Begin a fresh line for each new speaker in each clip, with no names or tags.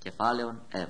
Κεφάλαιον 7.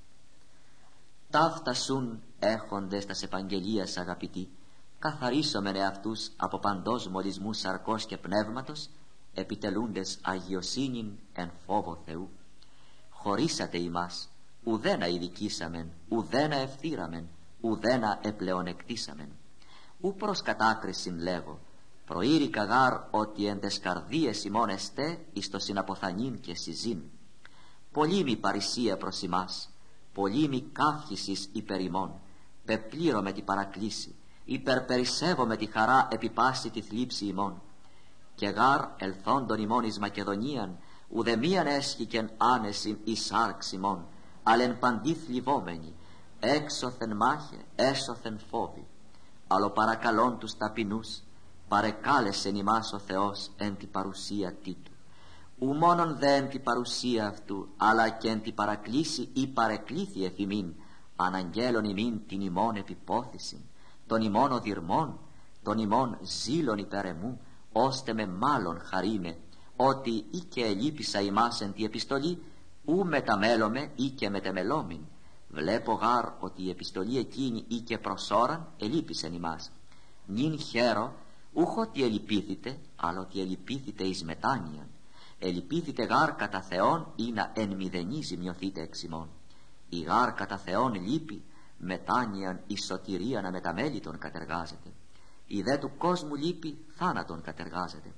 Ταύτα σουν έχοντες τας επαγγελίας αγαπητοί, καθαρίσομεν εαυτούς από παντός μολυσμού σαρκός και πνεύματος, επιτελούντες αγιοσύνην εν φόβο Θεού. Χωρίσατε ημάς, ουδένα ειδικήσαμεν, ουδένα ευθύραμεν, ουδένα επλεονεκτήσαμεν. Ου προς κατάκρισιν λέγω, προείρικα γάρ ότι εν τες καρδίες ημών εστέ εις το συναποθανήν και συζήν. Πολύ μη παρησία προς ημάς, πολύ μη καύχησης υπερ ημών, πεπλήρωμε τη παρακλήση, υπερπερισεύομαι τη χαρά επιπάση τη θλίψη ημών. Και γάρ ελθόντων ημών εις Μακεδονίαν, ουδεμίαν έσχηκεν άνεσιν εις σάρξ ημών, αλλά εν παντή θλιβόμενοι, έξωθεν μάχε, έσωθεν φόβοι. Αλλά παρακαλών τους ταπεινούς, παρεκάλεσεν ημάς ο Θεός εν τη παρουσία Τίτου. Ου μόνον δε εν τη παρουσία αυτού, αλλά και εν τη παρακλήση ή παρεκλήθη εφ' ημίν, αναγγέλων ημίν την ημών επιπόθησιν, των ημών οδυρμών, των ημών ζήλων υπέρ εμού, ώστε με μάλλον χαρίμε, ότι ή και ελείπησα ημάς εν τη επιστολή, ου μεταμέλωμε ή και μετεμελόμην. Βλέπω γάρ ότι η επιστολή εκείνη ή και προς ώραν ελείπησεν ημάς. Νυν χαίρο, ούχ ότι ελυπήθητε, αλλά ότι ελυπήθητε εις μετάνοιαν. Ελυπήθητε γάρ κατά Θεόν ή να εν μηδενή ζημιωθείτε εξ ημών. Η γάρ κατά Θεόν λύπη, μετάνοιαν η σωτηρία να μεταμέλητον κατεργάζεται. Η δε του κόσμου λύπη θάνατον κατεργάζεται.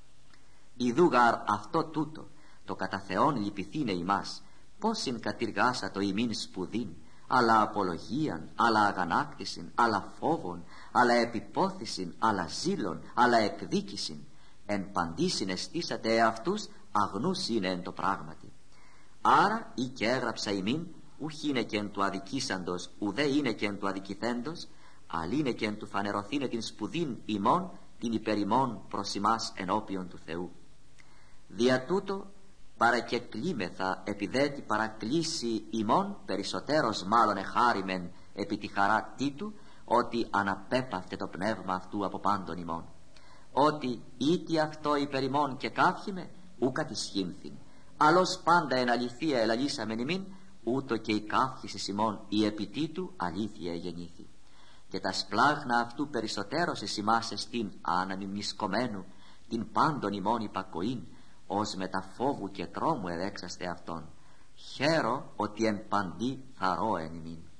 Ιδού γάρ αυτό τούτο, το κατά Θεόν λυπηθήνε ημάς, πόσην κατηργάσατο ημίν σπουδήν, αλλά απολογίαν, αλλά αγανάκτησιν, αλλά φόβον, αλλά επιπόθησιν, αλλά ζήλων, αλλά εκδίκησιν. Εν παντή συναισθήσατε εαυτούς, αγνούς είναι εν το πράγματι. Άρα ή και έγραψα ημίν, ούχ είναι και εν του αδικήσαντος, ουδέ είναι και εν του αδικηθέντος, αλλά είναι και εν του φανερωθήνε την σπουδήν ημών, την υπερημών προς ημάς ενώπιον του Θεού. Δια τούτο παρακεκλήμεθα επιδέτη παρακλήσει ημών, περισσότερος μάλλον εχάριμεν επί τη χαρά Τίτου, ότι αναπέπαυτε το πνεύμα αυτού από πάντων ημών. Ότι ήτι αυτό υπερ ημών και καύχημε, ου κατησχύνθην. Αλλώς πάντα εν αληθεία ελαλήσαμεν ημίν, ούτω και η καύχηση ημών η επί Τίτου αλήθεια γεννήθη. Και τα σπλάγνα αυτού περισσότερος εις ημάς εστίν αναμιμνησκομένου, την πάντων ημών υπακοήν, ως μετα φόβου και τρόμου εδέξαστε αυτόν. Χαίρο ότι εν παντή θαρώ εν ημίν.